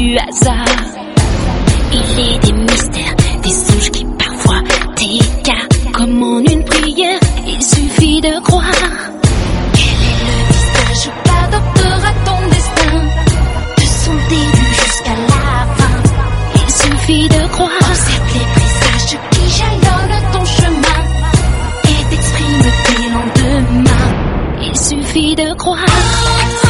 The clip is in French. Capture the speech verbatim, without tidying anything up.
du hasard. Il est des mystères, des songes qui parfois t'écartent. Comme en une prière, il suffit de croire. Quel est le visage qu'adoptera ton destin? De son début jusqu'à la fin, il suffit de croire. Observe les présages qui jalonnent ton chemin et t'expriment tes lendemains. Il suffit de croire.